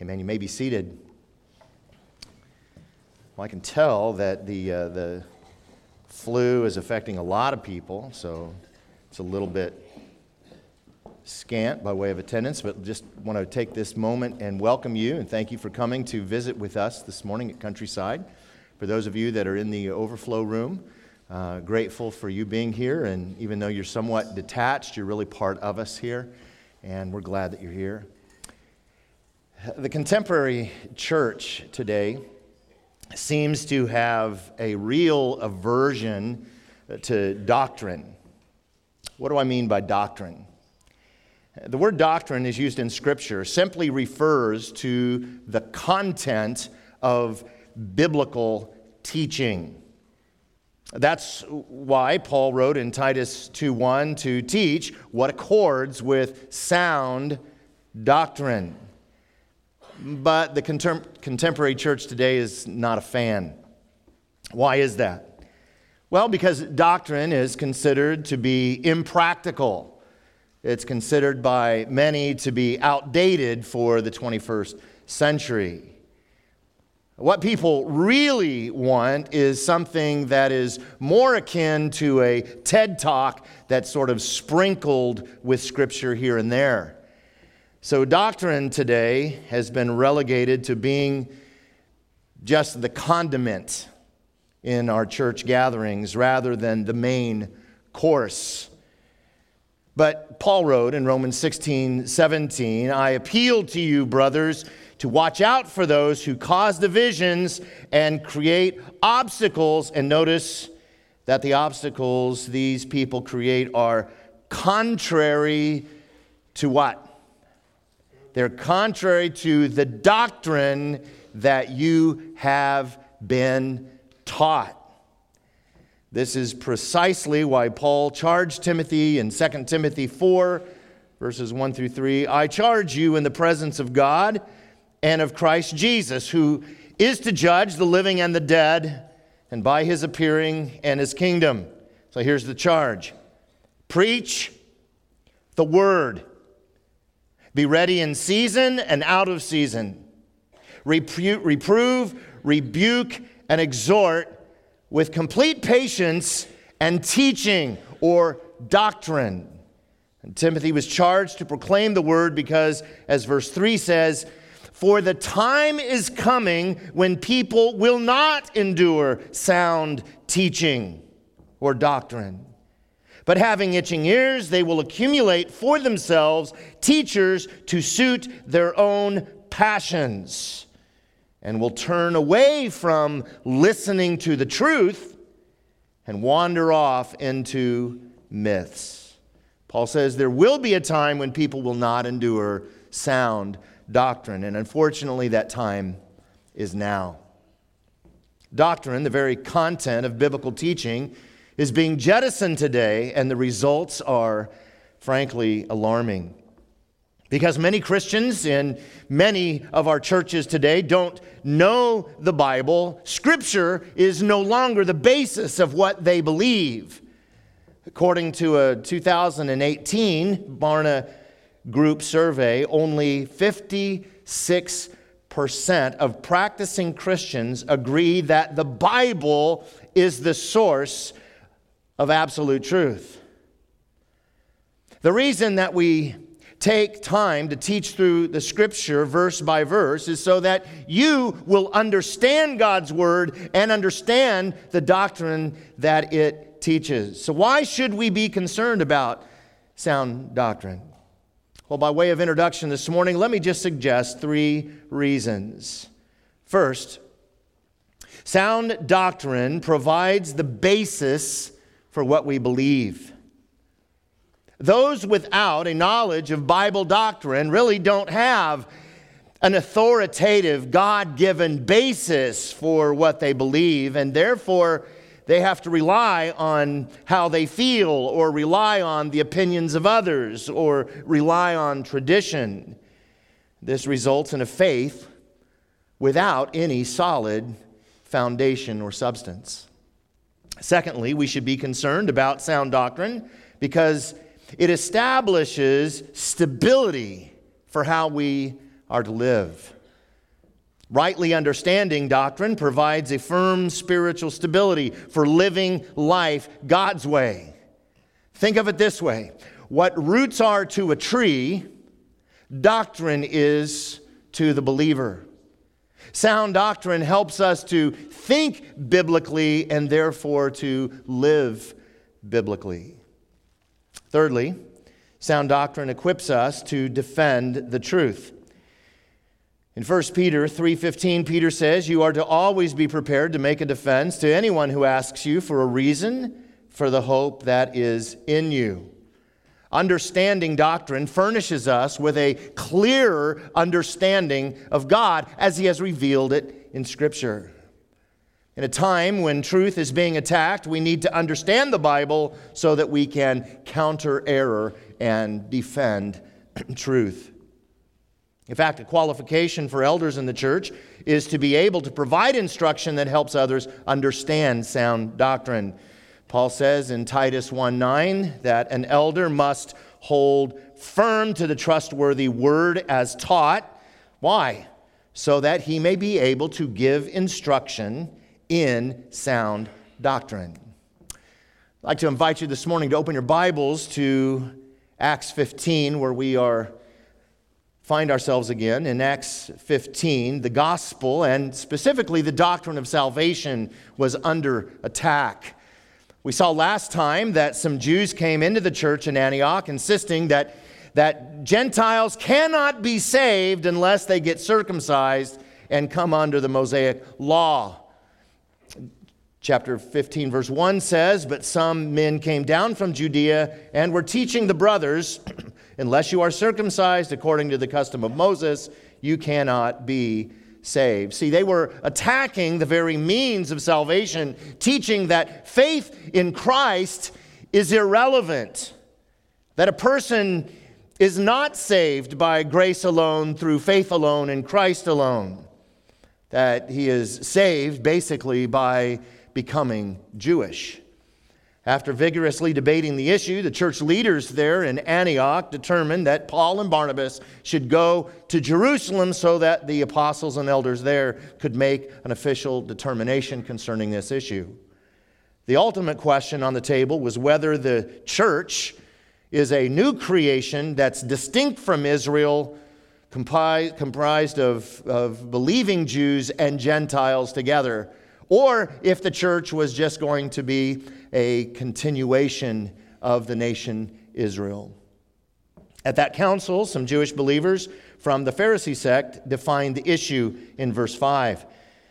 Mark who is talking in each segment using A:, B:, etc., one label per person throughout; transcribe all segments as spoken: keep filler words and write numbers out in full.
A: Amen. You may be seated. Well, I can tell that the uh, the flu is affecting a lot of people, so it's a little bit scant by way of attendance, but just want to take this moment and welcome you and thank you for coming to visit with us this morning at Countryside. For those of you that are in the overflow room, uh, grateful for you being here, and even though you're somewhat detached, you're really part of us here, and we're glad that you're here. The contemporary church today seems to have a real aversion to doctrine. What do I mean by doctrine? The word doctrine is used in Scripture, simply refers to the content of biblical teaching. That's why Paul wrote in Titus two one to teach what accords with sound doctrine. But the contem- contemporary church today is not a fan. Why is that? Well, because doctrine is considered to be impractical. It's considered by many to be outdated for the twenty-first century. What people really want is something that is more akin to a TED Talk that's sort of sprinkled with Scripture here and there. So doctrine today has been relegated to being just the condiment in our church gatherings rather than the main course. But Paul wrote in Romans sixteen seventeen, I appeal to you, brothers, to watch out for those who cause divisions and create obstacles. And notice that the obstacles these people create are contrary to what? They're contrary to the doctrine that you have been taught. This is precisely why Paul charged Timothy in Second Timothy four, verses one through three. I charge you in the presence of God and of Christ Jesus, who is to judge the living and the dead, and by his appearing and his kingdom. So here's the charge. Preach the word. Be ready in season and out of season. Repu- reprove, rebuke, and exhort with complete patience and teaching or doctrine. And Timothy was charged to proclaim the word because, as verse three says, for the time is coming when people will not endure sound teaching or doctrine. But having itching ears, they will accumulate for themselves teachers to suit their own passions, and will turn away from listening to the truth and wander off into myths. Paul says there will be a time when people will not endure sound doctrine, and unfortunately that time is now. Doctrine, the very content of biblical teaching, is being jettisoned today, and the results are, frankly, alarming. Because many Christians in many of our churches today don't know the Bible. Scripture is no longer the basis of what they believe. According to a two thousand eighteen Barna Group survey, only fifty-six percent of practicing Christians agree that the Bible is the source of absolute truth. The reason that we take time to teach through the Scripture verse by verse is so that you will understand God's Word and understand the doctrine that it teaches. So why should we be concerned about sound doctrine? Well, by way of introduction this morning, let me just suggest three reasons. First, sound doctrine provides the basis for what we believe. Those without a knowledge of Bible doctrine really don't have an authoritative, God-given basis for what they believe, and therefore they have to rely on how they feel, or rely on the opinions of others, or rely on tradition. This results in a faith without any solid foundation or substance. Secondly, we should be concerned about sound doctrine because it establishes stability for how we are to live. Rightly understanding doctrine provides a firm spiritual stability for living life God's way. Think of it this way. What roots are to a tree, doctrine is to the believer. Sound doctrine helps us to think biblically and therefore to live biblically. Thirdly, sound doctrine equips us to defend the truth. In First Peter three fifteen, Peter says, "You are to always be prepared to make a defense to anyone who asks you for a reason for the hope that is in you." Understanding doctrine furnishes us with a clearer understanding of God as He has revealed it in Scripture. In a time when truth is being attacked, we need to understand the Bible so that we can counter error and defend truth. In fact, a qualification for elders in the church is to be able to provide instruction that helps others understand sound doctrine. Paul says in Titus one nine that an elder must hold firm to the trustworthy word as taught. Why? So that he may be able to give instruction in sound doctrine. I'd like to invite you this morning to open your Bibles to Acts fifteen, where we are find ourselves again. In Acts fifteen, the gospel, and specifically the doctrine of salvation, was under attack. We saw last time that some Jews came into the church in Antioch insisting that, that Gentiles cannot be saved unless they get circumcised and come under the Mosaic law. Chapter fifteen, verse one says, "But some men came down from Judea and were teaching the brothers, unless you are circumcised according to the custom of Moses, you cannot be saved." See, they were attacking the very means of salvation, teaching that faith in Christ is irrelevant, that a person is not saved by grace alone, through faith alone, in Christ alone, that he is saved basically by becoming Jewish. After vigorously debating the issue, the church leaders there in Antioch determined that Paul and Barnabas should go to Jerusalem so that the apostles and elders there could make an official determination concerning this issue. The ultimate question on the table was whether the church is a new creation that's distinct from Israel, comprised, comprised of, of believing Jews and Gentiles together, or if the church was just going to be a continuation of the nation Israel. At that council, some Jewish believers from the Pharisee sect defined the issue in verse five.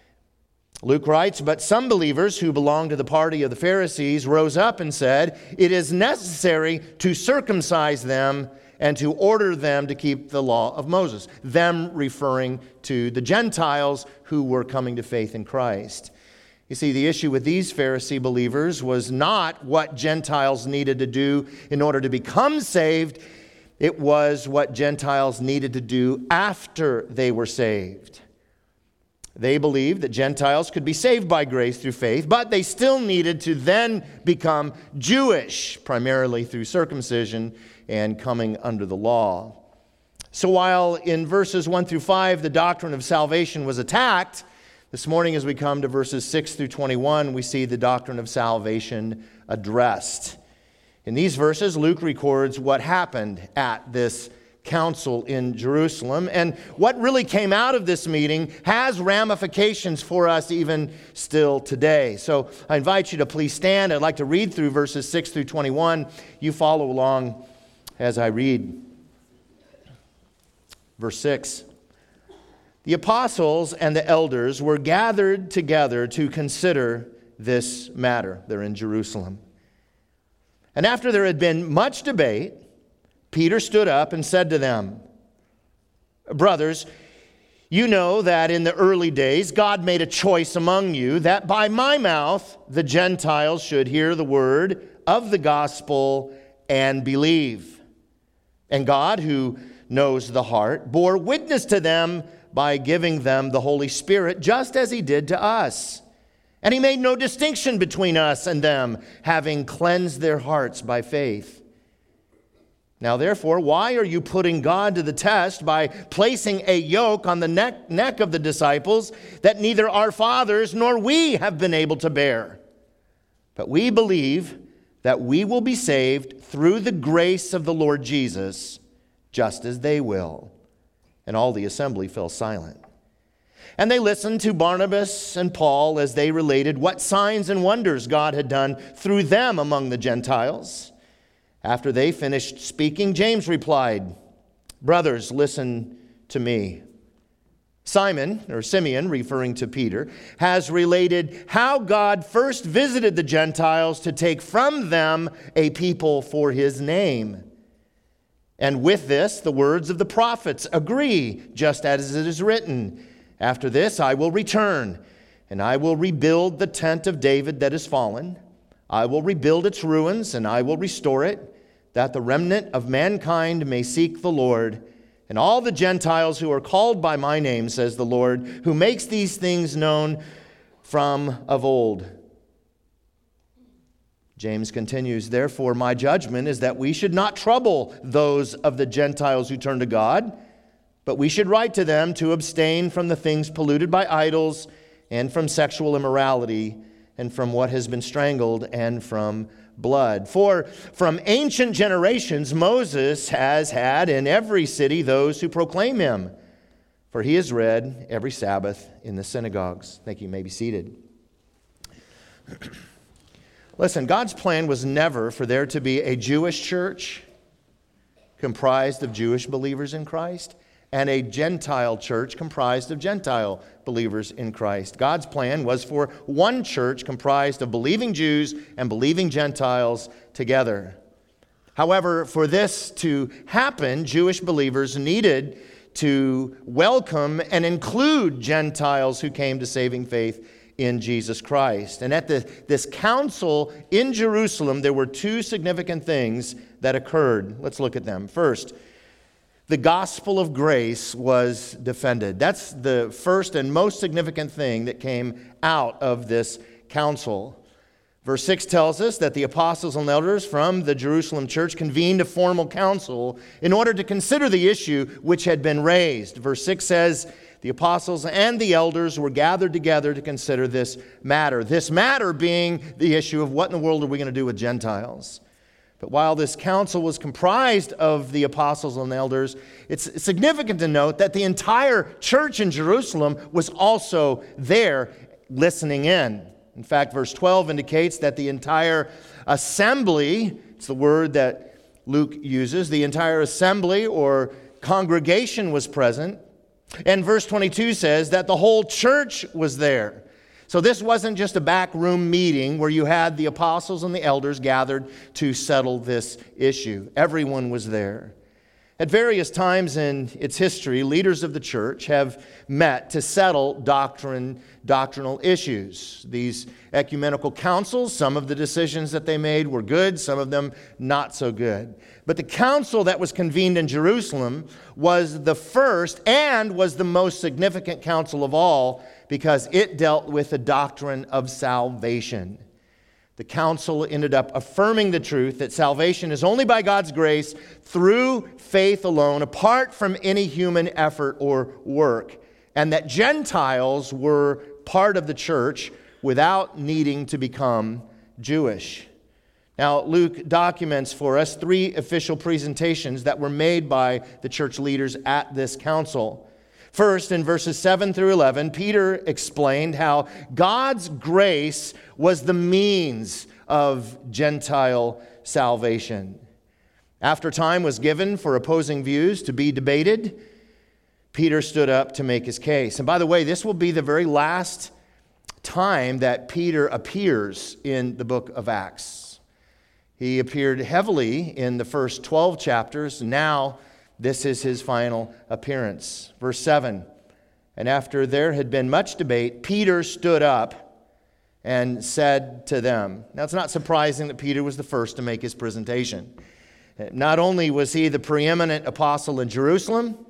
A: Luke writes, "But some believers who belonged to the party of the Pharisees rose up and said, 'It is necessary to circumcise them and to order them to keep the law of Moses.'" Them referring to the Gentiles who were coming to faith in Christ. You see, the issue with these Pharisee believers was not what Gentiles needed to do in order to become saved. It was what Gentiles needed to do after they were saved. They believed that Gentiles could be saved by grace through faith, but they still needed to then become Jewish, primarily through circumcision and coming under the law. So while in verses one through five the doctrine of salvation was attacked, this morning as we come to verses six through twenty-one, we see the doctrine of salvation addressed. In these verses, Luke records what happened at this council in Jerusalem, and what really came out of this meeting has ramifications for us even still today. So I invite you to please stand. I'd like to read through verses six through twenty-one. You follow along as I read. Verse six. "The apostles and the elders were gathered together to consider this matter." They're in Jerusalem. "And after there had been much debate, Peter stood up and said to them, 'Brothers, you know that in the early days God made a choice among you that by my mouth the Gentiles should hear the word of the gospel and believe. And God, who knows the heart, bore witness to them by giving them the Holy Spirit, just as he did to us. And he made no distinction between us and them, having cleansed their hearts by faith. Now therefore, why are you putting God to the test by placing a yoke on the neck, neck of the disciples that neither our fathers nor we have been able to bear? But we believe that we will be saved through the grace of the Lord Jesus, just as they will." And all the assembly fell silent. And they listened to Barnabas and Paul as they related what signs and wonders God had done through them among the Gentiles. After they finished speaking, James replied, "Brothers, listen to me. Simon, or Simeon, referring to Peter, has related how God first visited the Gentiles to take from them a people for his name. And with this, the words of the prophets agree, just as it is written, 'After this I will return, and I will rebuild the tent of David that is fallen. I will rebuild its ruins, and I will restore it, that the remnant of mankind may seek the Lord, and all the Gentiles who are called by my name, says the Lord, who makes these things known from of old.'" James continues, "Therefore my judgment is that we should not trouble those of the Gentiles who turn to God, but we should write to them to abstain from the things polluted by idols, and from sexual immorality, and from what has been strangled, and from blood. For from ancient generations Moses has had in every city those who proclaim him, for he is read every Sabbath in the synagogues." Thank you. You may be seated. Listen, God's plan was never for there to be a Jewish church comprised of Jewish believers in Christ and a Gentile church comprised of Gentile believers in Christ. God's plan was for one church comprised of believing Jews and believing Gentiles together. However, for this to happen, Jewish believers needed to welcome and include Gentiles who came to saving faith in Jesus Christ. And at the, this council in Jerusalem, there were two significant things that occurred. Let's look at them. First, the gospel of grace was defended. That's the first and most significant thing that came out of this council. Verse six tells us that the apostles and elders from the Jerusalem church convened a formal council in order to consider the issue which had been raised. Verse six says, the apostles and the elders were gathered together to consider this matter. This matter being the issue of what in the world are we going to do with Gentiles? But while this council was comprised of the apostles and elders, it's significant to note that the entire church in Jerusalem was also there listening in. In fact, verse twelve indicates that the entire assembly, it's the word that Luke uses, the entire assembly or congregation was present. And verse twenty-two says that the whole church was there. So this wasn't just a backroom meeting where you had the apostles and the elders gathered to settle this issue. Everyone was there. At various times in its history, leaders of the church have met to settle doctrine, doctrinal issues. These ecumenical councils, some of the decisions that they made were good, some of them not so good. But the council that was convened in Jerusalem was the first and was the most significant council of all because it dealt with the doctrine of salvation. The council ended up affirming the truth that salvation is only by God's grace through faith alone, apart from any human effort or work, and that Gentiles were part of the church without needing to become Jewish. Now, Luke documents for us three official presentations that were made by the church leaders at this council. First, in verses seven through eleven, Peter explained how God's grace was the means of Gentile salvation. After time was given for opposing views to be debated, Peter stood up to make his case. And by the way, this will be the very last time that Peter appears in the book of Acts. He appeared heavily in the first twelve chapters. Now, this is his final appearance. Verse seven, and after there had been much debate, Peter stood up and said to them. Now, it's not surprising that Peter was the first to make his presentation. Not only was he the preeminent apostle in Jerusalem,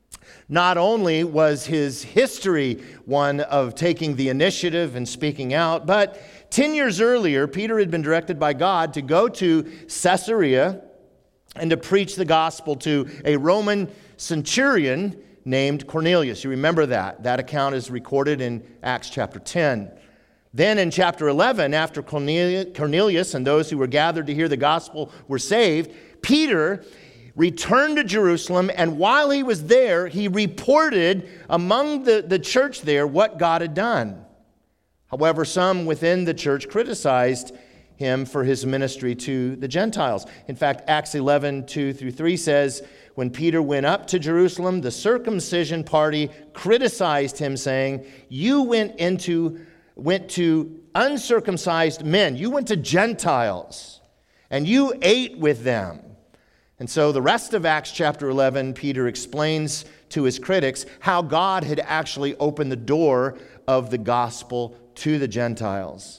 A: not only was his history one of taking the initiative and speaking out, but ten years earlier, Peter had been directed by God to go to Caesarea and to preach the gospel to a Roman centurion named Cornelius. You remember that. That account is recorded in Acts chapter ten. Then in chapter eleven, after Cornelius and those who were gathered to hear the gospel were saved, Peter returned to Jerusalem, and while he was there, he reported among the, the church there what God had done. However, some within the church criticized him for his ministry to the Gentiles. In fact, Acts eleven, two through three says, when Peter went up to Jerusalem, the circumcision party criticized him, saying, you went into went to uncircumcised men. You went to Gentiles, and you ate with them. And so the rest of Acts chapter eleven, Peter explains to his critics how God had actually opened the door of the gospel to the Gentiles.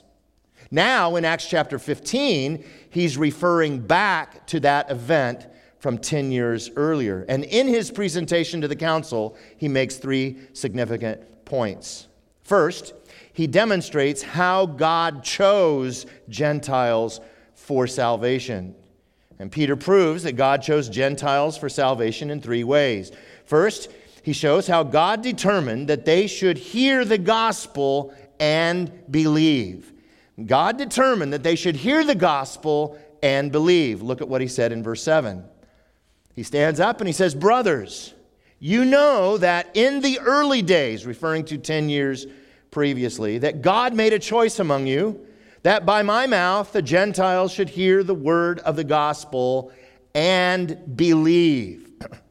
A: Now in Acts chapter fifteen, he's referring back to that event from ten years earlier. And in his presentation to the council, he makes three significant points. First, he demonstrates how God chose Gentiles for salvation. And Peter proves that God chose Gentiles for salvation in three ways. First, he shows how God determined that they should hear the gospel and believe. God determined that they should hear the gospel and believe. Look at what he said in verse seven. He stands up and he says, brothers, you know that in the early days, referring to ten years previously, that God made a choice among you, that by my mouth the Gentiles should hear the word of the gospel and believe.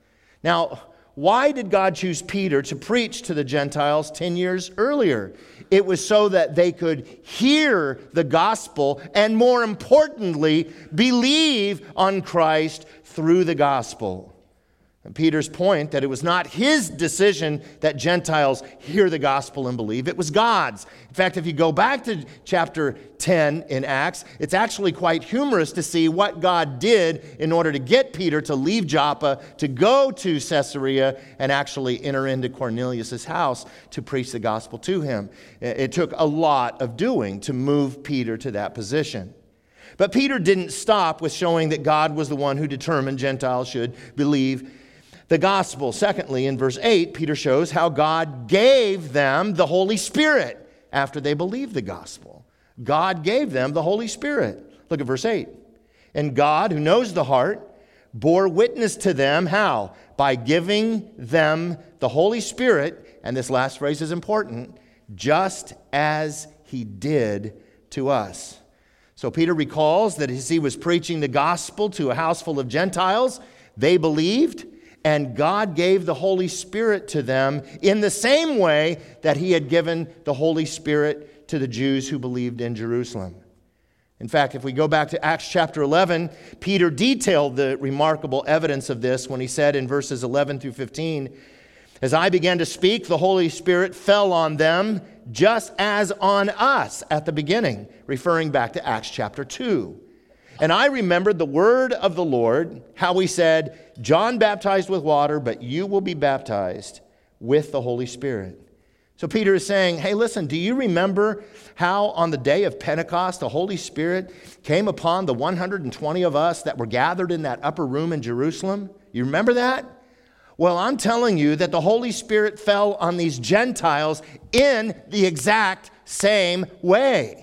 A: Now, why did God choose Peter to preach to the Gentiles ten years earlier? It was so that they could hear the gospel and, more importantly, believe on Christ through the gospel. And Peter's point that it was not his decision that Gentiles hear the gospel and believe. It was God's. In fact, if you go back to chapter ten in Acts, it's actually quite humorous to see what God did in order to get Peter to leave Joppa, to go to Caesarea, and actually enter into Cornelius' house to preach the gospel to him. It took a lot of doing to move Peter to that position. But Peter didn't stop with showing that God was the one who determined Gentiles should believe the gospel. Secondly, in verse eight, Peter shows how God gave them the Holy Spirit after they believed the gospel. God gave them the Holy Spirit. Look at verse eight. And God, who knows the heart, bore witness to them, how? By giving them the Holy Spirit, and this last phrase is important, just as he did to us. So Peter recalls that as he was preaching the gospel to a house full of Gentiles, they believed, and God gave the Holy Spirit to them in the same way that he had given the Holy Spirit to the Jews who believed in Jerusalem. In fact, if we go back to Acts chapter eleven, Peter detailed the remarkable evidence of this when he said in verses eleven through fifteen, as I began to speak, the Holy Spirit fell on them just as on us at the beginning, referring back to Acts chapter two. And I remembered the word of the Lord, how he said, John baptized with water, but you will be baptized with the Holy Spirit. So Peter is saying, hey, listen, do you remember how on the day of Pentecost, the Holy Spirit came upon the one hundred twenty of us that were gathered in that upper room in Jerusalem? You remember that? Well, I'm telling you that the Holy Spirit fell on these Gentiles in the exact same way.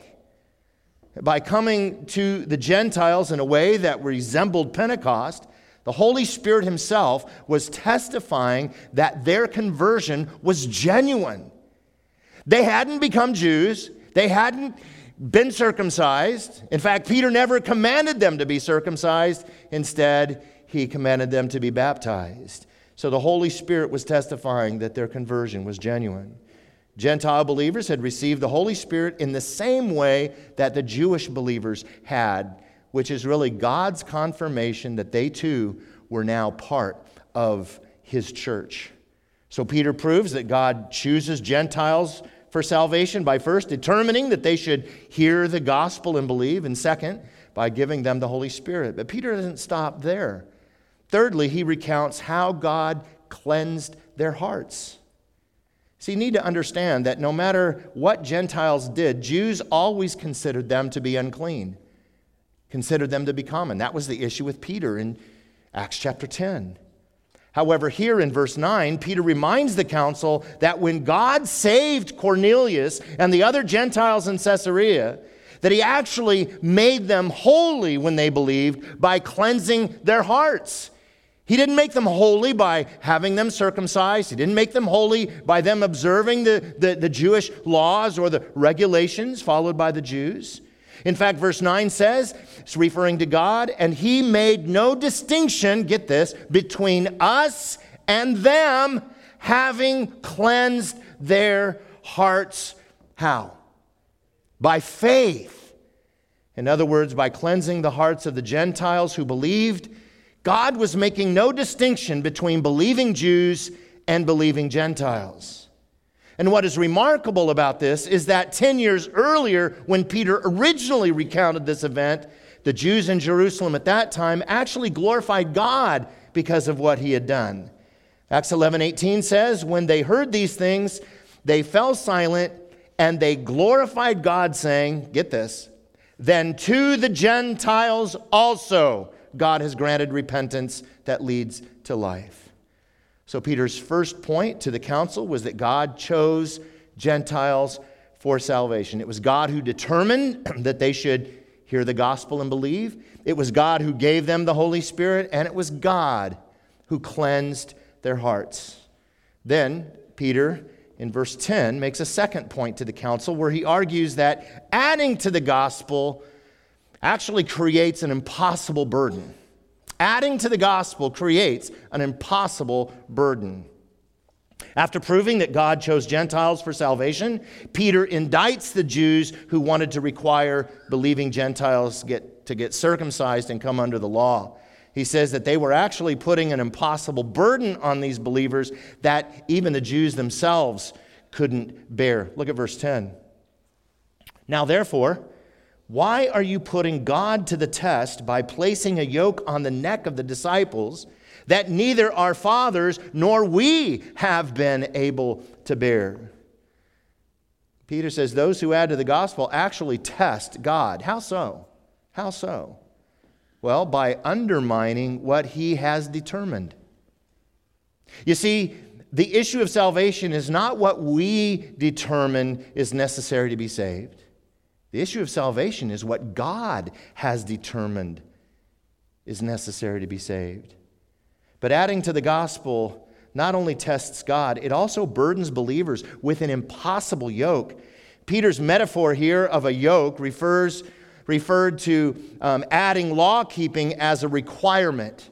A: By coming to the Gentiles in a way that resembled Pentecost, the Holy Spirit himself was testifying that their conversion was genuine. They hadn't become Jews. They hadn't been circumcised. In fact, Peter never commanded them to be circumcised. Instead, he commanded them to be baptized. So the Holy Spirit was testifying that their conversion was genuine. Gentile believers had received the Holy Spirit in the same way that the Jewish believers had, which is really God's confirmation that they too were now part of his church. So Peter proves that God chooses Gentiles for salvation by first determining that they should hear the gospel and believe, and second, by giving them the Holy Spirit. But Peter doesn't stop there. Thirdly, he recounts how God cleansed their hearts. So you need to understand that no matter what Gentiles did, Jews always considered them to be unclean, considered them to be common. That was the issue with Peter in Acts chapter ten. However, here in verse nine, Peter reminds the council that when God saved Cornelius and the other Gentiles in Caesarea, that he actually made them holy when they believed by cleansing their hearts. He didn't make them holy by having them circumcised. He didn't make them holy by them observing the, the, the Jewish laws or the regulations followed by the Jews. In fact, verse nine says, it's referring to God, and he made no distinction, get this, between us and them, having cleansed their hearts. How? By faith. In other words, by cleansing the hearts of the Gentiles who believed, God was making no distinction between believing Jews and believing Gentiles. And what is remarkable about this is that ten years earlier, when Peter originally recounted this event, the Jews in Jerusalem at that time actually glorified God because of what he had done. Acts eleven eighteen says, when they heard these things, they fell silent and they glorified God, saying, get this, then to the Gentiles also God has granted repentance that leads to life. So Peter's first point to the council was that God chose Gentiles for salvation. It was God who determined that they should hear the gospel and believe. It was God who gave them the Holy Spirit, and it was God who cleansed their hearts. Then Peter, in verse ten, makes a second point to the council where he argues that adding to the gospel actually creates an impossible burden. Adding to the gospel creates an impossible burden. After proving that God chose Gentiles for salvation, Peter indicts the Jews who wanted to require believing Gentiles get, to get circumcised and come under the law. He says that they were actually putting an impossible burden on these believers that even the Jews themselves couldn't bear. Look at verse ten. Now therefore, why are you putting God to the test by placing a yoke on the neck of the disciples that neither our fathers nor we have been able to bear? Peter says those who add to the gospel actually test God. How so? How so? Well, by undermining what he has determined. You see, the issue of salvation is not what we determine is necessary to be saved. The issue of salvation is what God has determined is necessary to be saved. But adding to the gospel not only tests God, it also burdens believers with an impossible yoke. Peter's metaphor here of a yoke refers referred to um, adding law-keeping as a requirement.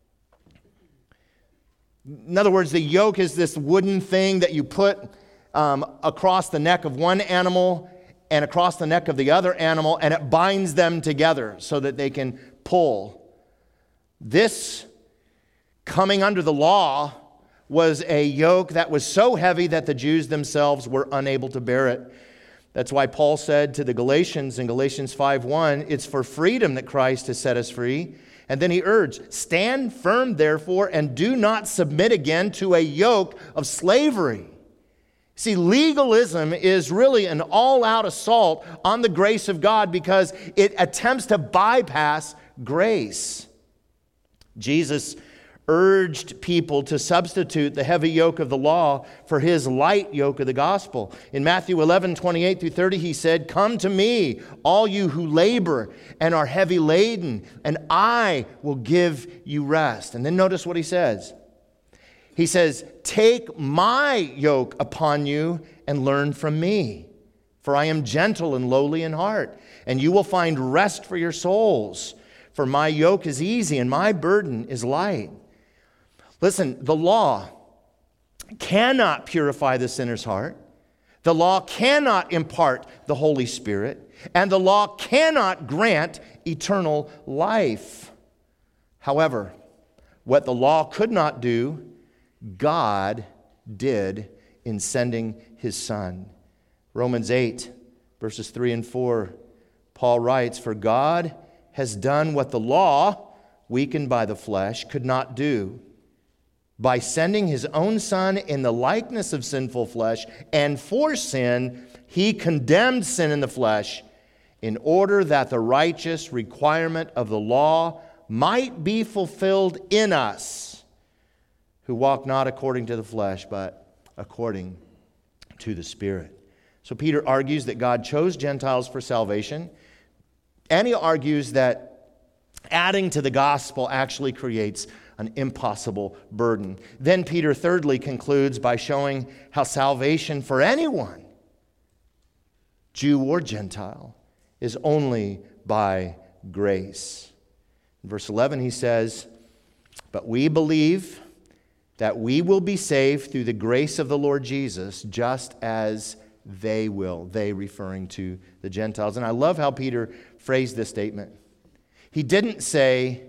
A: In other words, the yoke is this wooden thing that you put um, across the neck of one animal and across the neck of the other animal, and it binds them together so that they can pull. This coming under the law was a yoke that was so heavy that the Jews themselves were unable to bear it. That's why Paul said to the Galatians in Galatians five one, it's for freedom that Christ has set us free. And then he urged, stand firm therefore and do not submit again to a yoke of slavery. See, legalism is really an all-out assault on the grace of God because it attempts to bypass grace. Jesus urged people to substitute the heavy yoke of the law for his light yoke of the gospel. In Matthew eleven, twenty-eight through thirty, he said, come to me, all you who labor and are heavy laden, and I will give you rest. And then notice what he says. He says, take my yoke upon you and learn from me, for I am gentle and lowly in heart, and you will find rest for your souls. For my yoke is easy and my burden is light. Listen, the law cannot purify the sinner's heart. The law cannot impart the Holy Spirit, and the law cannot grant eternal life. However, what the law could not do, God did in sending his Son. Romans eight, verses three and four, Paul writes, for God has done what the law, weakened by the flesh, could not do, by sending his own Son in the likeness of sinful flesh, and for sin, he condemned sin in the flesh, in order that the righteous requirement of the law might be fulfilled in us, who walk not according to the flesh, but according to the Spirit. So Peter argues that God chose Gentiles for salvation, and he argues that adding to the gospel actually creates an impossible burden. Then Peter thirdly concludes by showing how salvation for anyone, Jew or Gentile, is only by grace. In verse eleven he says, "But we believe that we will be saved through the grace of the Lord Jesus, just as they will." They referring to the Gentiles. And I love how Peter phrased this statement. He didn't say,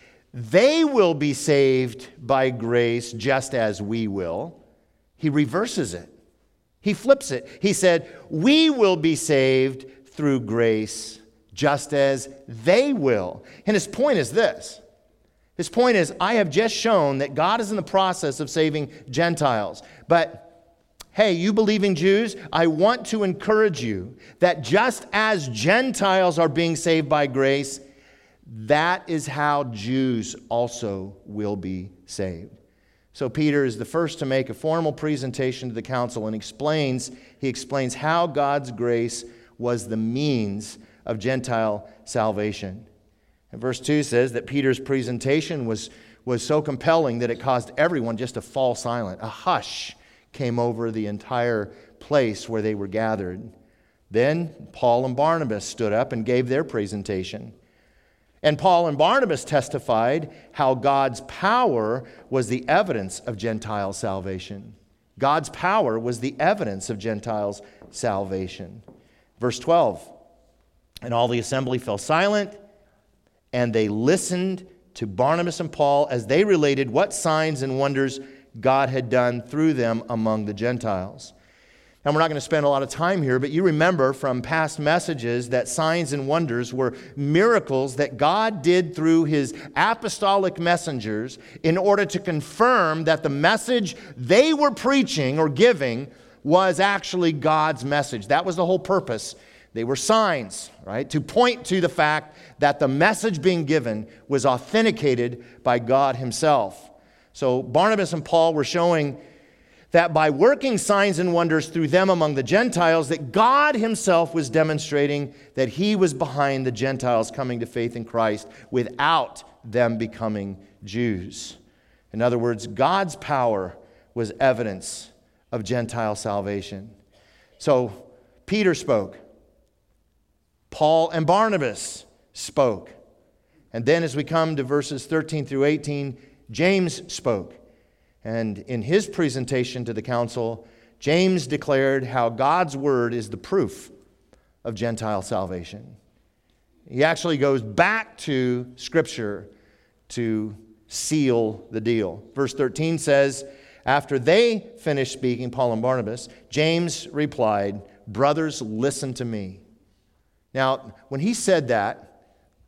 A: they will be saved by grace just as we will. He reverses it. He flips it. He said, we will be saved through grace just as they will. And his point is this. His point is, I have just shown that God is in the process of saving Gentiles. But, hey, you believing Jews, I want to encourage you that just as Gentiles are being saved by grace, that is how Jews also will be saved. So Peter is the first to make a formal presentation to the council and explains, he explains how God's grace was the means of Gentile salvation. And verse two says that Peter's presentation was, was so compelling that it caused everyone just to fall silent. A hush came over the entire place where they were gathered. Then Paul and Barnabas stood up and gave their presentation. And Paul and Barnabas testified how God's power was the evidence of Gentile salvation. God's power was the evidence of Gentiles' salvation. Verse twelve, and all the assembly fell silent, and they listened to Barnabas and Paul as they related what signs and wonders God had done through them among the Gentiles. Now, we're not going to spend a lot of time here, but you remember from past messages that signs and wonders were miracles that God did through his apostolic messengers in order to confirm that the message they were preaching or giving was actually God's message. That was the whole purpose. They were signs, right, to point to the fact that the message being given was authenticated by God himself. So Barnabas and Paul were showing that by working signs and wonders through them among the Gentiles, that God himself was demonstrating that he was behind the Gentiles coming to faith in Christ without them becoming Jews. In other words, God's power was evidence of Gentile salvation. So Peter spoke. Paul and Barnabas spoke. And then as we come to verses thirteen through eighteen, James spoke. And in his presentation to the council, James declared how God's word is the proof of Gentile salvation. He actually goes back to Scripture to seal the deal. Verse thirteen says, after they finished speaking, Paul and Barnabas, James replied, brothers, listen to me. Now, when he said that,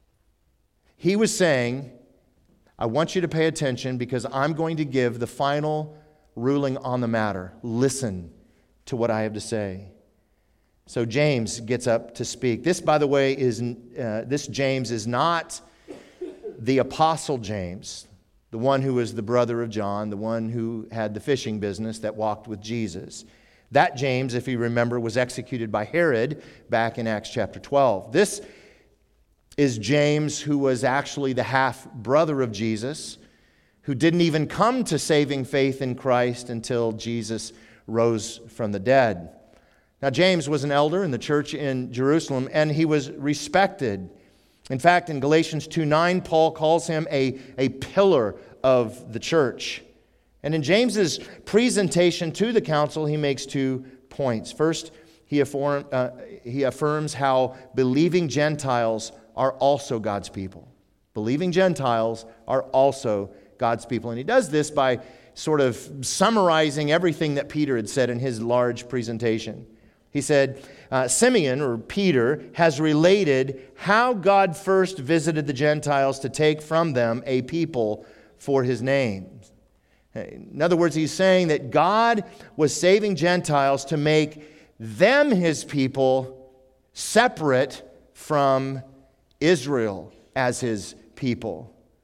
A: he was saying, I want you to pay attention because I'm going to give the final ruling on the matter. Listen to what I have to say. So James gets up to speak. This, by the way, is uh, this James is not the Apostle James, the one who was the brother of John, the one who had the fishing business that walked with Jesus. That James, if you remember, was executed by Herod back in Acts chapter twelve. This is James, who was actually the half-brother of Jesus, who didn't even come to saving faith in Christ until Jesus rose from the dead. Now, James was an elder in the church in Jerusalem, and he was respected. In fact, in Galatians two nine, Paul calls him a, a pillar of the church. And in James's presentation to the council, he makes two points. First, he, affirm, uh, he affirms how believing Gentiles are also God's people. Believing Gentiles are also God's people. And he does this by sort of summarizing everything that Peter had said in his large presentation. He said, uh, Simeon, or Peter, has related how God first visited the Gentiles to take from them a people for his name. In other words, he's saying that God was saving Gentiles to make them his people separate from Israel as his people.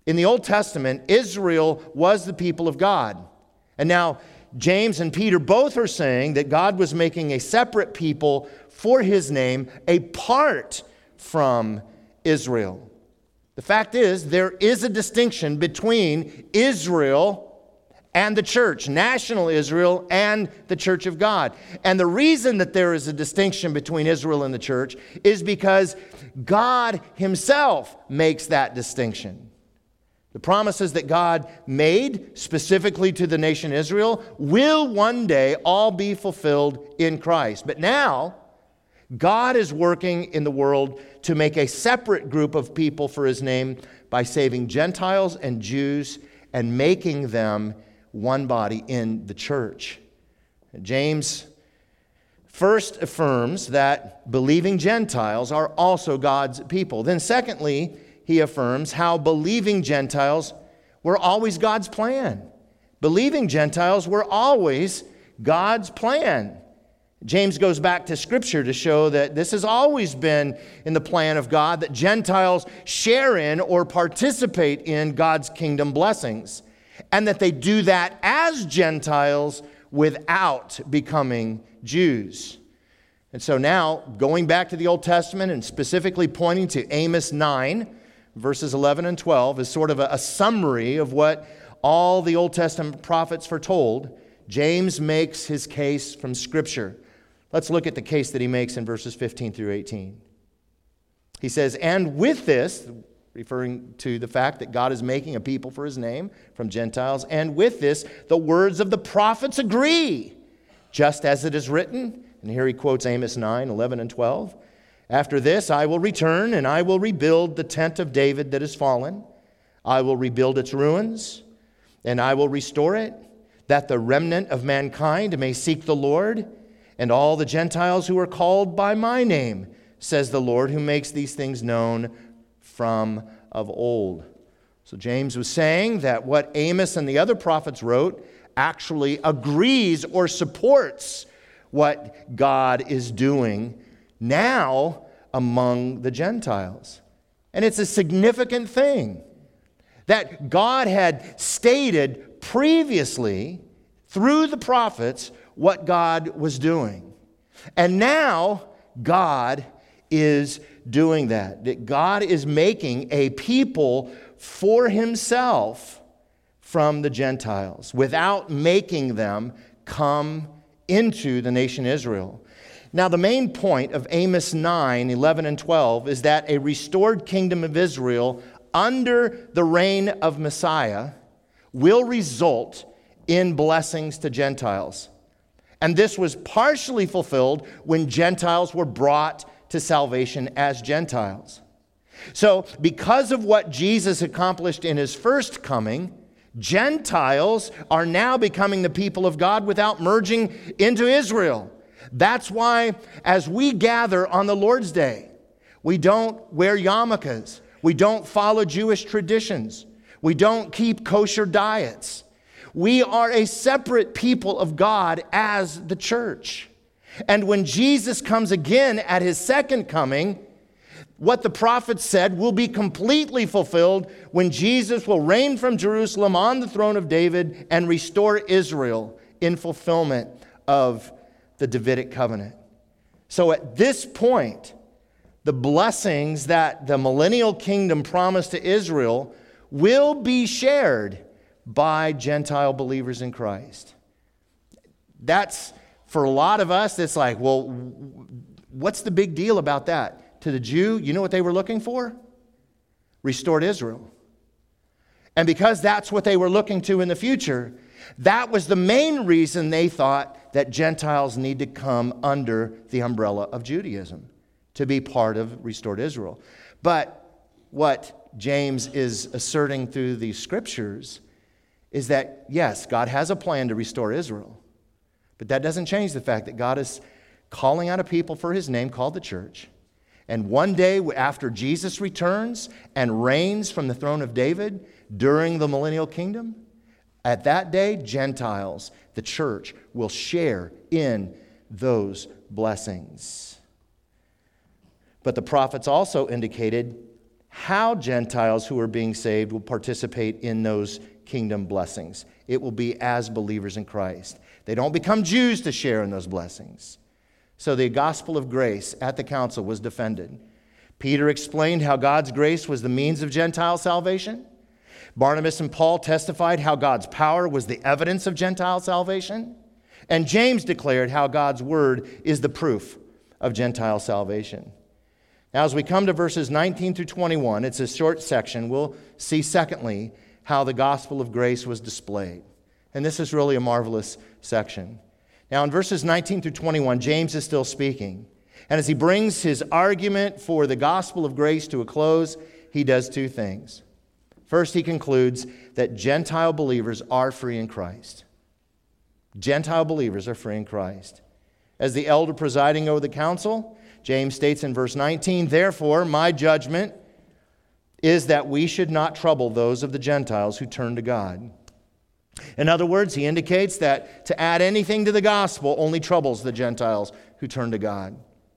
A: In the Old Testament, Israel was the people of God. And now James and Peter both are saying that God was making a separate people for his name apart from Israel. The fact is, there is a distinction between Israel and the church, national Israel and the church of God. And the reason that there is a distinction between Israel and the church is because God himself makes that distinction. The promises that God made specifically to the nation Israel will one day all be fulfilled in Christ. But now, God is working in the world to make a separate group of people for his name by saving Gentiles and Jews and making them one body in the church. James first affirms that believing Gentiles are also God's people. Then secondly, he affirms how believing Gentiles were always God's plan. Believing Gentiles were always God's plan. James goes back to Scripture to show that this has always been in the plan of God, that Gentiles share in or participate in God's kingdom blessings, and that they do that as Gentiles without becoming Jews. And so now, going back to the Old Testament and specifically pointing to Amos nine, verses eleven and twelve, is sort of a, a summary of what all the Old Testament prophets foretold. James makes his case from Scripture. Let's look at the case that he makes in verses fifteen through eighteen. He says, "And with this," referring to the fact that God is making a people for his name from Gentiles, "and with this, the words of the prophets agree, just as it is written." And here he quotes Amos nine, eleven and twelve. "After this, I will return, and I will rebuild the tent of David that is fallen. I will rebuild its ruins, and I will restore it, that the remnant of mankind may seek the Lord, and all the Gentiles who are called by my name, says the Lord, who makes these things known from of old." So James was saying that what Amos and the other prophets wrote actually agrees or supports what God is doing now among the Gentiles. And it's a significant thing that God had stated previously through the prophets what God was doing. And now God is doing that. That God is making a people for himself from the Gentiles without making them come into the nation Israel. Now, the main point of Amos nine, eleven and twelve is that a restored kingdom of Israel under the reign of Messiah will result in blessings to Gentiles. And this was partially fulfilled when Gentiles were brought to salvation as Gentiles. So, because of what Jesus accomplished in his first coming, Gentiles are now becoming the people of God without merging into Israel. That's why, as we gather on the Lord's Day, we don't wear yarmulkes. We don't follow Jewish traditions. We don't keep kosher diets. We are a separate people of God as the church. And when Jesus comes again at his second coming, what the prophets said will be completely fulfilled when Jesus will reign from Jerusalem on the throne of David and restore Israel in fulfillment of the Davidic covenant. So at this point, the blessings that the millennial kingdom promised to Israel will be shared by Gentile believers in Christ. That's, for a lot of us, it's like, well, what's the big deal about that? To the Jew, you know what they were looking for? Restored Israel. And because that's what they were looking to in the future, that was the main reason they thought that Gentiles need to come under the umbrella of Judaism to be part of restored Israel. But what James is asserting through these scriptures is that, yes, God has a plan to restore Israel. But that doesn't change the fact that God is calling out a people for his name called the church. And one day after Jesus returns and reigns from the throne of David during the millennial kingdom, at that day, Gentiles, the church, will share in those blessings. But the prophets also indicated how Gentiles who are being saved will participate in those kingdom blessings. It will be as believers in Christ. They don't become Jews to share in those blessings. So the gospel of grace at the council was defended. Peter explained how God's grace was the means of Gentile salvation. Barnabas and Paul testified how God's power was the evidence of Gentile salvation. And James declared how God's word is the proof of Gentile salvation. Now, as we come to verses nineteen through twenty-one, it's a short section. We'll see, secondly, how the gospel of grace was displayed. And this is really a marvelous section. Now, in verses nineteen through twenty-one, James is still speaking. And as he brings his argument for the gospel of grace to a close, he does two things. First, he concludes that Gentile believers are free in Christ. Gentile believers are free in Christ. As the elder presiding over the council, James states in verse nineteen, "Therefore, my judgment is that we should not trouble those of the Gentiles who turn to God." In other words, he indicates that to add anything to the gospel only troubles the Gentiles who turn to God.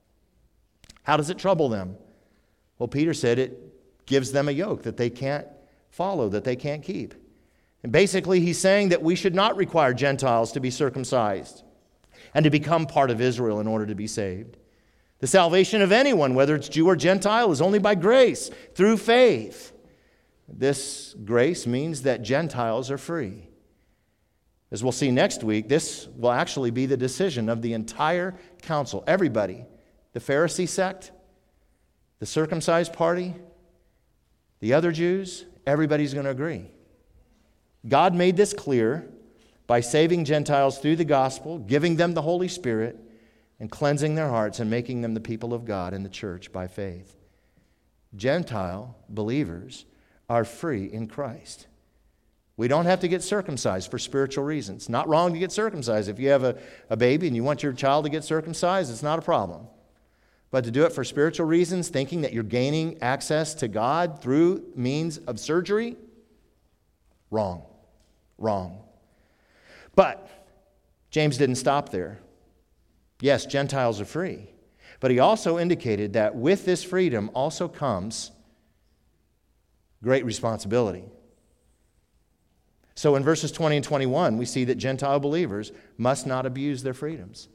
A: How does it trouble them? Well, Peter said it gives them a yoke that they can't follow, that they can't keep. And basically, he's saying that we should not require Gentiles to be circumcised and to become part of Israel in order to be saved. The salvation of anyone, whether it's Jew or Gentile, is only by grace, through faith. This grace means that Gentiles are free. As we'll see next week, this will actually be the decision of the entire council. Everybody, the Pharisee sect, the circumcised party, the other Jews, everybody's going to agree. God made this clear by saving Gentiles through the gospel, giving them the Holy Spirit, and cleansing their hearts and making them the people of God in the church by faith. Gentile believers are free in Christ. We don't have to get circumcised for spiritual reasons. Not wrong to get circumcised. If you have a, a baby and you want your child to get circumcised, it's not a problem. But to do it for spiritual reasons, thinking that you're gaining access to God through means of surgery, wrong. Wrong. But James didn't stop there. Yes, Gentiles are free. But he also indicated that with this freedom also comes great responsibility. So in verses twenty and twenty-one, we see that Gentile believers must not abuse their freedoms.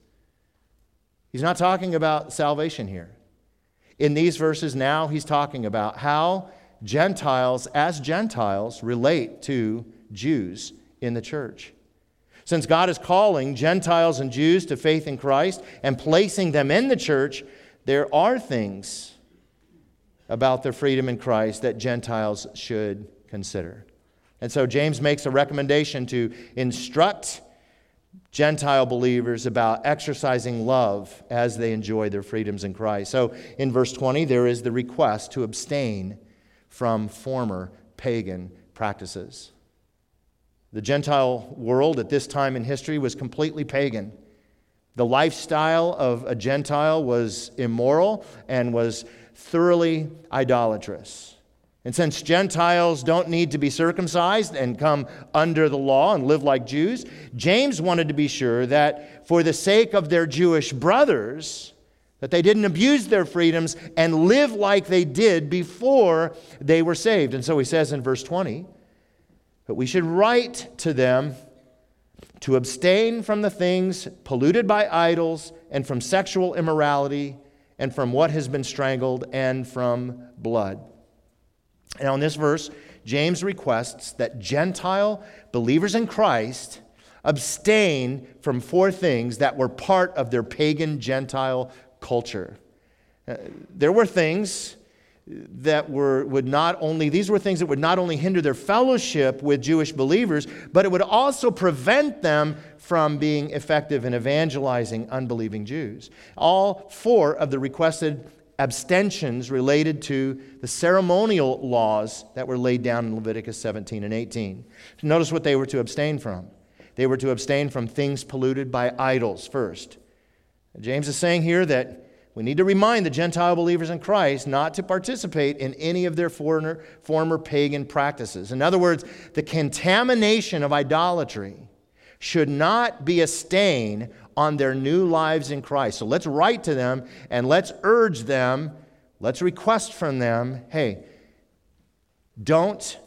A: He's not talking about salvation here. In these verses now, he's talking about how Gentiles, as Gentiles, relate to Jews in the church. Since God is calling Gentiles and Jews to faith in Christ and placing them in the church, there are things about their freedom in Christ that Gentiles should consider. And so James makes a recommendation to instruct Gentile believers about exercising love as they enjoy their freedoms in Christ. So in verse twenty, there is the request to abstain from former pagan practices. The Gentile world at this time in history was completely pagan. The lifestyle of a Gentile was immoral and was thoroughly idolatrous. And since Gentiles don't need to be circumcised and come under the law and live like Jews, James wanted to be sure that for the sake of their Jewish brothers, that they didn't abuse their freedoms and live like they did before they were saved. And so he says in verse twenty, that we should write to them to abstain from the things polluted by idols and from sexual immorality and from what has been strangled and from blood. Now in this verse, James requests that Gentile believers in Christ abstain from four things that were part of their pagan Gentile culture. Uh, there were things that were would not only these were things that would not only hinder their fellowship with Jewish believers, but it would also prevent them from being effective in evangelizing unbelieving Jews. All four of the requested abstentions related to the ceremonial laws that were laid down in Leviticus seventeen and eighteen. Notice what they were to abstain from. They were to abstain from things polluted by idols first. James is saying here that we need to remind the Gentile believers in Christ not to participate in any of their former, former pagan practices. In other words, the contamination of idolatry should not be a stain on their new lives in Christ. So let's write to them and let's urge them, let's request from them, hey, Don't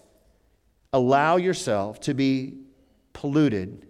A: allow yourself to be polluted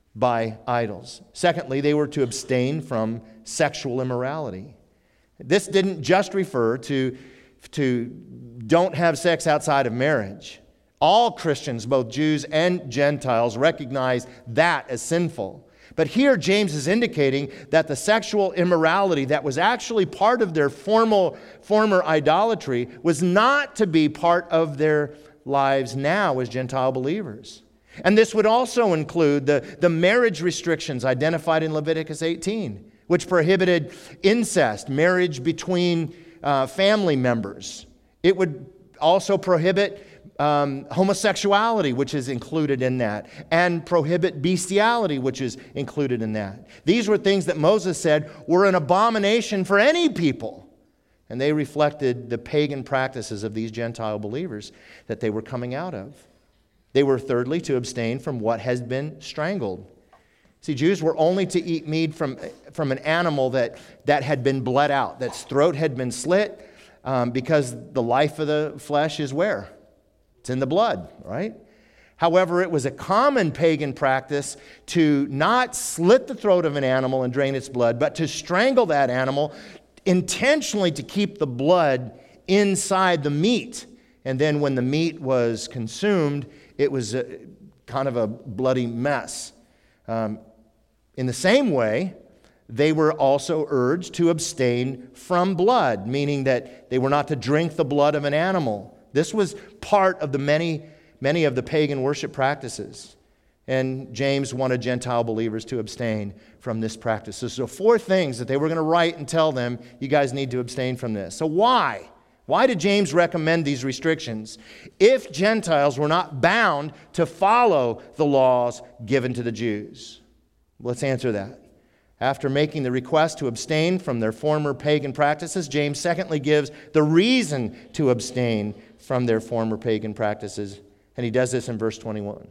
A: by idols. Secondly, they were to abstain from sexual immorality. This didn't just refer to, to don't have sex outside of marriage. All Christians, both Jews and Gentiles, recognize that as sinful. But here James is indicating that the sexual immorality that was actually part of their formal, former idolatry was not to be part of their lives now as Gentile believers. And this would also include the, the marriage restrictions identified in Leviticus eighteen, which prohibited incest, marriage between uh, family members. It would also prohibit Um, homosexuality, which is included in that, and prohibit bestiality, which is included in that. These were things that Moses said were an abomination for any people, and they reflected the pagan practices of these Gentile believers that they were coming out of. They were, thirdly, to abstain from what has been strangled. See, Jews were only to eat meat from, from an animal that, that had been bled out, that's throat had been slit, um, because the life of the flesh is where? It's in the blood, right? However, it was a common pagan practice to not slit the throat of an animal and drain its blood, but to strangle that animal intentionally to keep the blood inside the meat. And then when the meat was consumed, it was a, kind of a bloody mess. Um, in the same way, they were also urged to abstain from blood, meaning that they were not to drink the blood of an animal. This was part of the many, many of the pagan worship practices. And James wanted Gentile believers to abstain from this practice. So four things that they were going to write and tell them, you guys need to abstain from this. So why? Why did James recommend these restrictions if Gentiles were not bound to follow the laws given to the Jews? Let's answer that. After making the request to abstain from their former pagan practices, James secondly gives the reason to abstain from their former pagan practices. And he does this in verse twenty-one.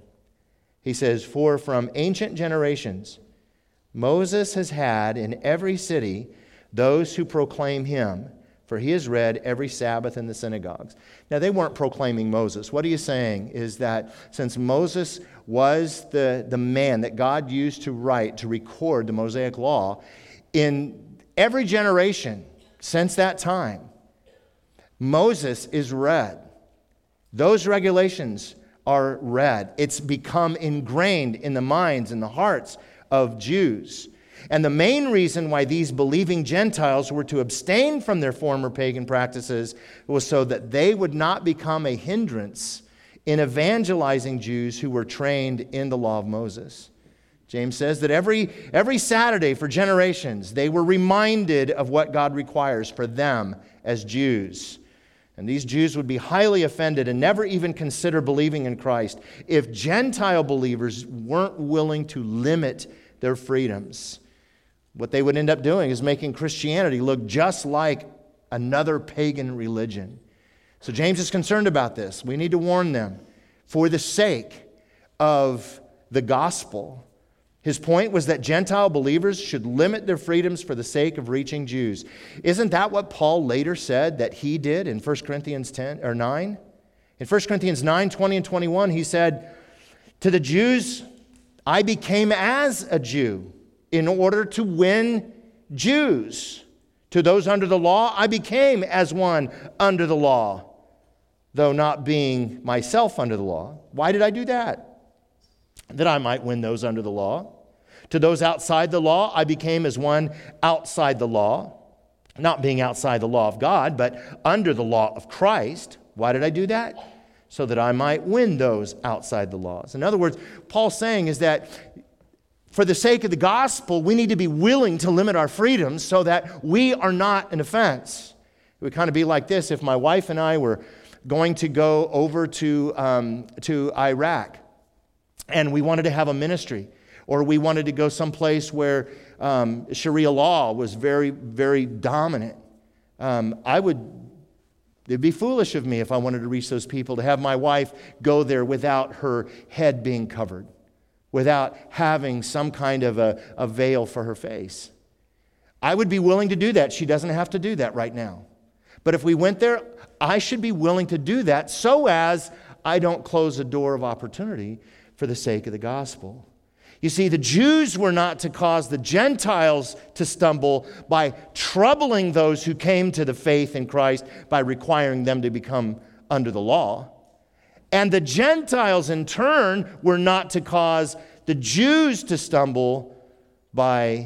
A: He says, "For from ancient generations, Moses has had in every city those who proclaim him, for he is read every Sabbath in the synagogues." Now, they weren't proclaiming Moses. What he is saying is that since Moses was the, the man that God used to write, to record the Mosaic law, in every generation since that time, Moses is read. Those regulations are read. It's become ingrained in the minds and the hearts of Jews. And the main reason why these believing Gentiles were to abstain from their former pagan practices was so that they would not become a hindrance in evangelizing Jews who were trained in the law of Moses. James says that every, every Saturday for generations, they were reminded of what God requires for them as Jews. And these Jews would be highly offended and never even consider believing in Christ if Gentile believers weren't willing to limit their freedoms. What they would end up doing is making Christianity look just like another pagan religion. So James is concerned about this. We need to warn them for the sake of the gospel. His point was that Gentile believers should limit their freedoms for the sake of reaching Jews. Isn't that what Paul later said that he did in First Corinthians ten or nine? In First Corinthians nine, twenty and twenty-one, he said, "To the Jews I became as a Jew in order to win Jews. To those under the law I became as one under the law, though not being myself under the law." Why did I do that? That I might win those under the law. To those outside the law, I became as one outside the law, not being outside the law of God, but under the law of Christ. Why did I do that? So that I might win those outside the laws. In other words, Paul's saying is that for the sake of the gospel, we need to be willing to limit our freedoms so that we are not an offense. It would kind of be like this: if my wife and I were going to go over to, um, to Iraq, and we wanted to have a ministry, or we wanted to go someplace where um, Sharia law was very, very dominant. Um, I would, it'd be foolish of me if I wanted to reach those people to have my wife go there without her head being covered, without having some kind of a, a veil for her face. I would be willing to do that. She doesn't have to do that right now. But if we went there, I should be willing to do that so as I don't close the door of opportunity for the sake of the gospel. You see, the Jews were not to cause the Gentiles to stumble by troubling those who came to the faith in Christ by requiring them to become under the law. And the Gentiles, in turn, were not to cause the Jews to stumble by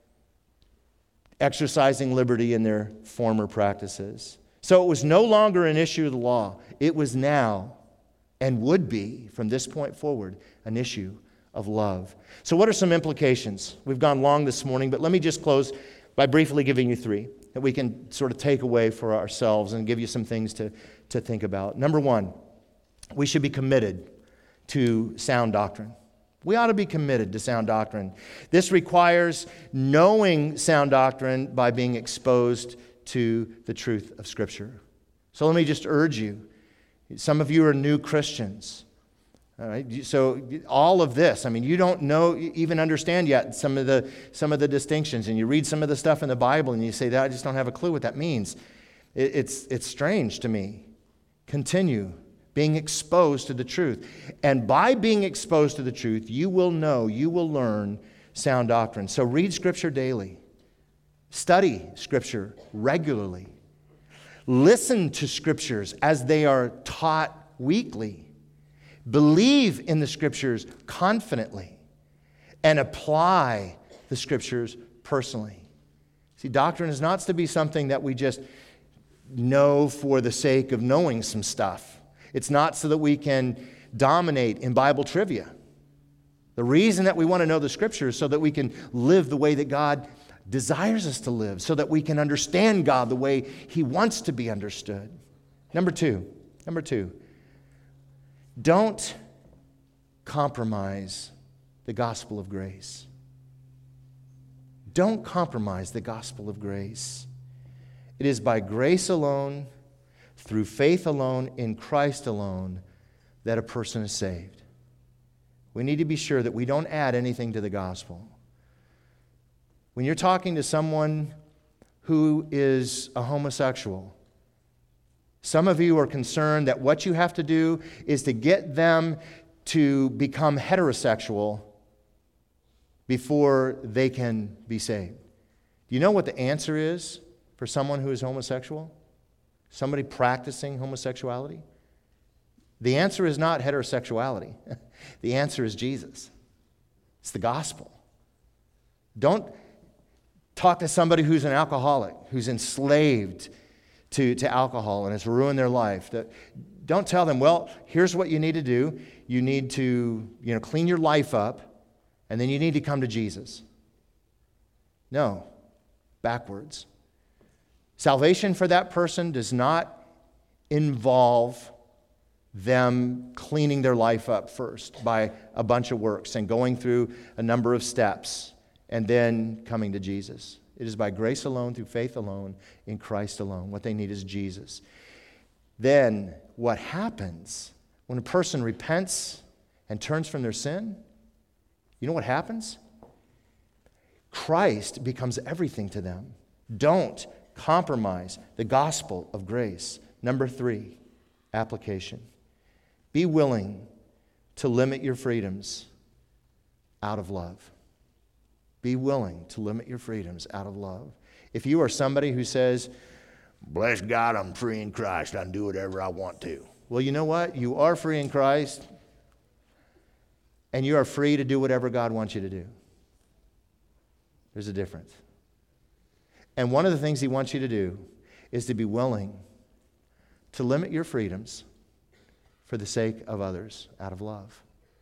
A: exercising liberty in their former practices. So it was no longer an issue of the law. It was now, and would be, from this point forward, an issue of love. So what are some implications? We've gone long this morning, but let me just close by briefly giving you three that we can sort of take away for ourselves and give you some things to, to think about. Number one, we should be committed to sound doctrine. We ought to be committed to sound doctrine. This requires knowing sound doctrine by being exposed to the truth of Scripture. So let me just urge you. Some of you are new Christians. All right, so all of this, I mean, you don't know, even understand yet some of the some of the distinctions, and you read some of the stuff in the Bible, and you say, "That I just don't have a clue what that means." It, it's it's strange to me. Continue being exposed to the truth, and by being exposed to the truth, you will know, you will learn sound doctrine. So read Scripture daily, study Scripture regularly, listen to Scriptures as they are taught weekly. Believe in the Scriptures confidently and apply the Scriptures personally. See, doctrine is not to be something that we just know for the sake of knowing some stuff. It's not so that we can dominate in Bible trivia. The reason that we want to know the Scriptures is so that we can live the way that God desires us to live, so that we can understand God the way He wants to be understood. Number two, number two, don't compromise the gospel of grace. Don't compromise the gospel of grace. It is by grace alone, through faith alone, in Christ alone, that a person is saved. We need to be sure that we don't add anything to the gospel. When you're talking to someone who is a homosexual, some of you are concerned that what you have to do is to get them to become heterosexual before they can be saved. Do you know what the answer is for someone who is homosexual? Somebody practicing homosexuality? The answer is not heterosexuality. The answer is Jesus. It's the gospel. Don't talk to somebody who's an alcoholic, who's enslaved To, to alcohol, and it's ruined their life. That, don't tell them, well, here's what you need to do. You need to, you know, clean your life up, and then you need to come to Jesus. No, backwards. Salvation for that person does not involve them cleaning their life up first by a bunch of works and going through a number of steps and then coming to Jesus. It is by grace alone, through faith alone, in Christ alone. What they need is Jesus. Then what happens when a person repents and turns from their sin? You know what happens? Christ becomes everything to them. Don't compromise the gospel of grace. Number three, application. Be willing to limit your freedoms out of love. Be willing to limit your freedoms out of love. If you are somebody who says, bless God, I'm free in Christ, I can do whatever I want to. Well, you know what? You are free in Christ, and you are free to do whatever God wants you to do. There's a difference. And one of the things He wants you to do is to be willing to limit your freedoms for the sake of others out of love.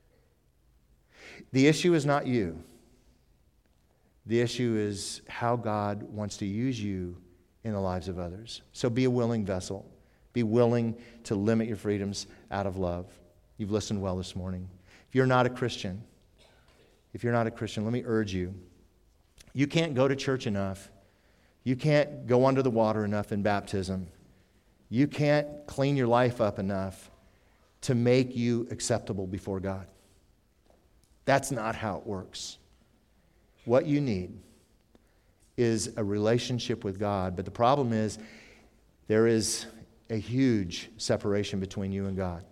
A: The issue is not you. The issue is how God wants to use you in the lives of others. So be a willing vessel. Be willing to limit your freedoms out of love. You've listened well this morning. If you're not a Christian, if you're not a Christian, let me urge you. You can't go to church enough. You can't go under the water enough in baptism. You can't clean your life up enough to make you acceptable before God. That's not how it works. What you need is a relationship with God. But the problem is there is a huge separation between you and God.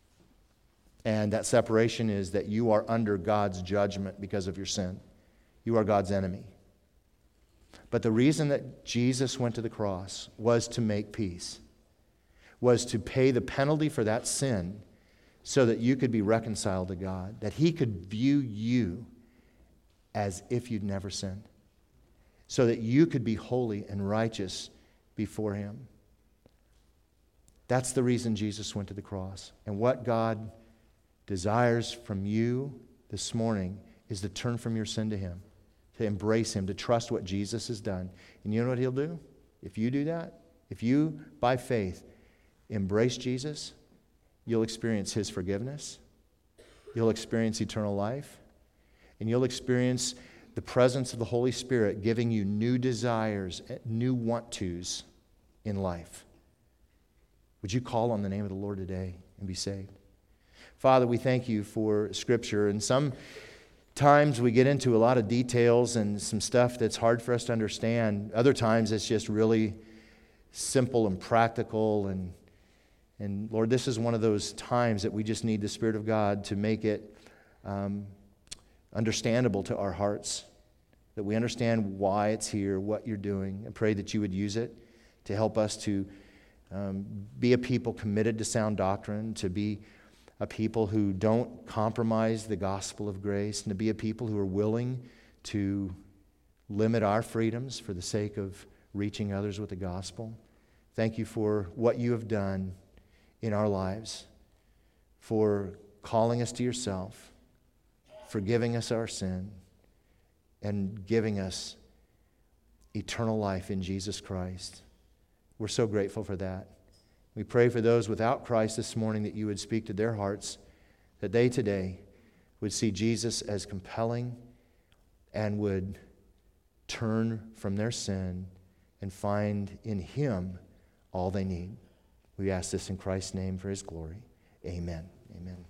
A: And that separation is that you are under God's judgment because of your sin. You are God's enemy. But the reason that Jesus went to the cross was to make peace, was to pay the penalty for that sin so that you could be reconciled to God, that He could view you as if you'd never sinned, so that you could be holy and righteous before Him. That's the reason Jesus went to the cross. And what God desires from you this morning is to turn from your sin to Him, to embrace Him, to trust what Jesus has done. And you know what He'll do? If you do that, if you, by faith, embrace Jesus, you'll experience His forgiveness, you'll experience eternal life, and you'll experience the presence of the Holy Spirit giving you new desires, new want-tos in life. Would you call on the name of the Lord today and be saved? Father, we thank You for Scripture, and sometimes we get into a lot of details and some stuff that's hard for us to understand. Other times it's just really simple and practical, and and Lord, this is one of those times that we just need the Spirit of God to make it um, understandable to our hearts, that we understand why it's here, what You're doing. I pray that You would use it to help us to um, be a people committed to sound doctrine, to be a people who don't compromise the gospel of grace, and to be a people who are willing to limit our freedoms for the sake of reaching others with the gospel. Thank You for what You have done in our lives, for calling us to Yourself, forgiving us our sin, and giving us eternal life in Jesus Christ. We're so grateful for that. We pray for those without Christ this morning that You would speak to their hearts, that they today would see Jesus as compelling and would turn from their sin and find in Him all they need. We ask this in Christ's name for His glory. Amen. Amen.